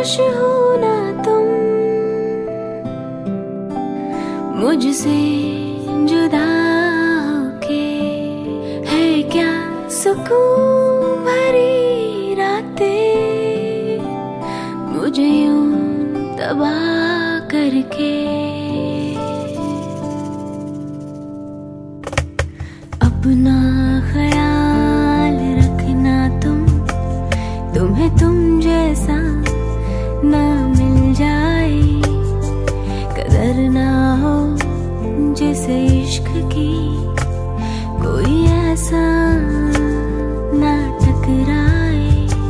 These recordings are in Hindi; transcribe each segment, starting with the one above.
खुश हो ना तुम, मुझसे जुदा होके। है क्या सुकून भरी रातें मुझे यूं तबाह करके। अपना ख्याल रखना तुम्हें तुम जैसा ना मिल जाए, कदर ना हो जिसे इश्क की, कोई ऐसा ना टकराए।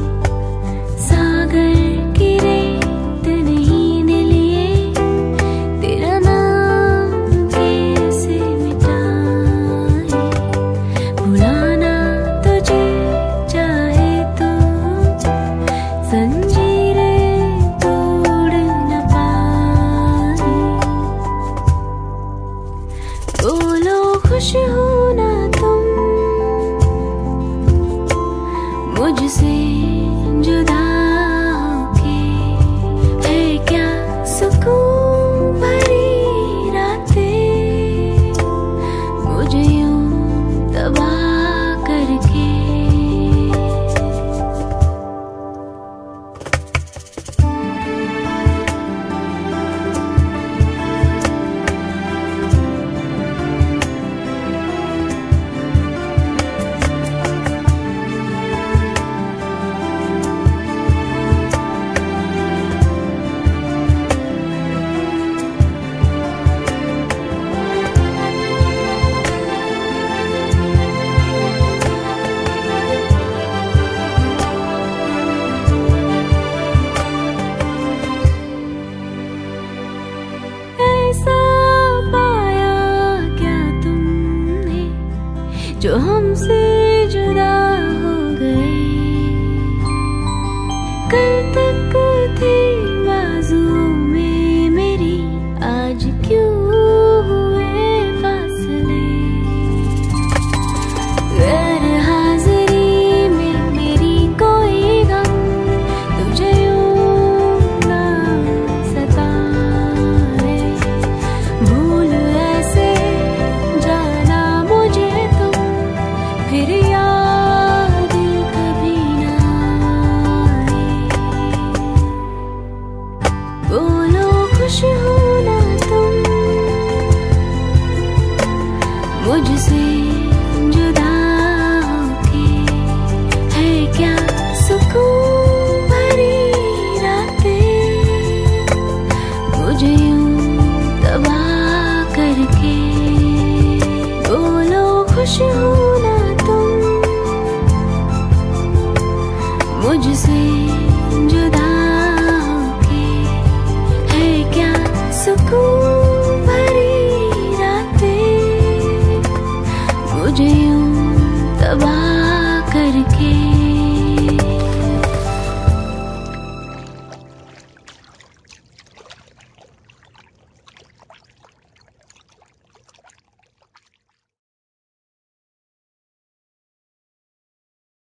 सागर की रेत नहीं लिए तेरा नाम कैसे मिटाए। भुलाना तुझे चाहे तो जंजीरें तोड़ न पाए। बोलो खुश हो ना तुम, मुझसे जुदा होके। है क्या सुकून भरी रातें मुझे यूं तबाह करके। जो हमसे जुदा हो गए, कल तक थी बाजुओं में मेरी, आज क्यों हुए फासले। गैर हाजिरी में मेरी कोई गम तुझे यूं ना सताए। भूल ऐसे जाना मुझे फिर याद कभी ना आए। बोलो खुश हो ना तुम, मुझसे जुदा होके। है क्या सुकून भरी रातें मुझे यूं तबाह करके। बोलो खुश हो ना मुझसे जुदा होके। है क्या सुकून भरी रातें मुझे यूं तबाह